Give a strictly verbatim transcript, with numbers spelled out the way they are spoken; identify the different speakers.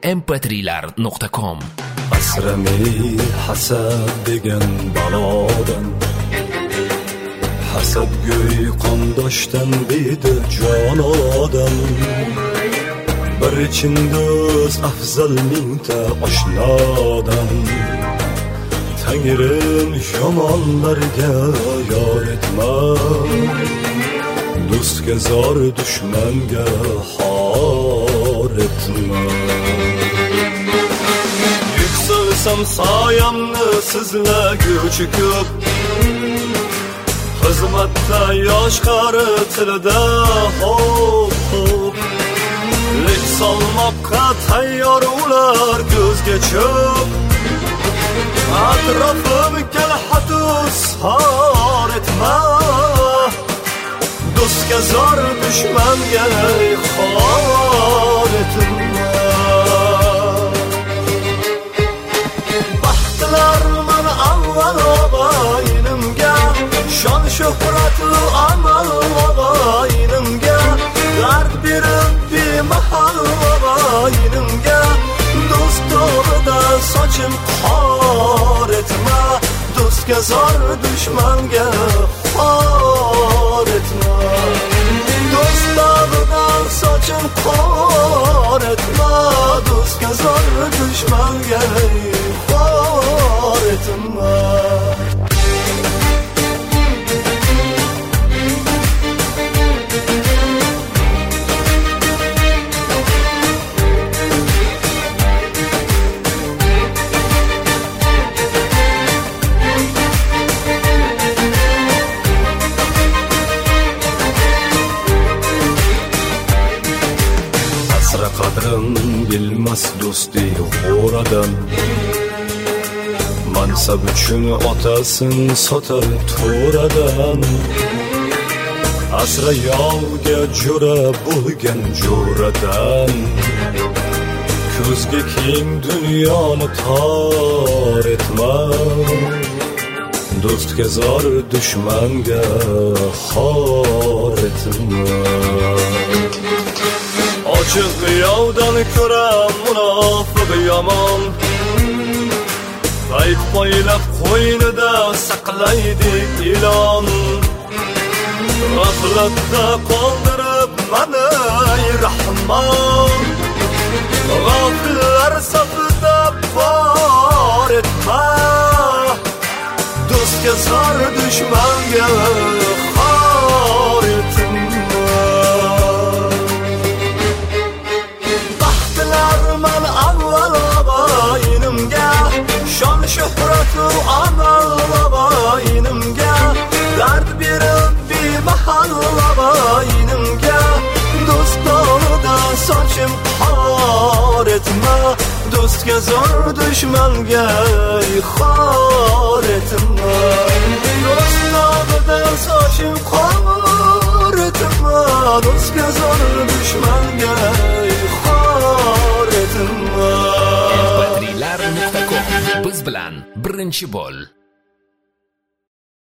Speaker 1: em p three lar nuqta com.
Speaker 2: Asrami hasad degan balodan, hasad go'y qondoshdan bedi jon odam. Bir chindoz afzal mingta oshnodan, Tangrim yomonlarga yor etma, do'stga zor dushmanga xor etma. Yuksalsam soyamni sizlaguvchi ko'p, xizmatda yosh qari tilida hop hop. Lek solmoqqa tayyor ular ko'zga cho'p. Atrofim kalhatus xor etma, do'stga zor dushmanga xor etma. Baxtlar mana avval og'ayinimga, shon shuhratli amal og'ayinimga, dard berib bemahal og'ayinimga, do'st to'g'rida sochim xor etma, do'stga zor dushmanga xor etma. Do'st to'g'rida sochim xor etma, do'stga zor dushmanga xor etma. Qadrim bilmas do'sti xo'radan, mansab uchun otasin sotar to'radan. Asra yovga jo'ra bo'lgan jo'radan, ko'zga keng dunyoni tor etma, do'stga zor dushmanga xor etma. Ochiq yovdan ko'ra munofiq yomon, ayb poylab qo'ynida saqlaydi ilon. G'aflatda qoldirib mani rahmon, g'ofillar safida bor etma, do'stga zor dushmanga xor etma. Shon shuhratu amal og'ayinimga, dard berib bemahal og'ayinimga, do'st to'g'rida sochim xor etma, do'stga zor dushmanga xor etma. Do'st to'g'rida sochim xor etma, do'stga zor dushmanga xor etma.
Speaker 1: em p three lar nuqta com. Biz bilan birinchi bo'l.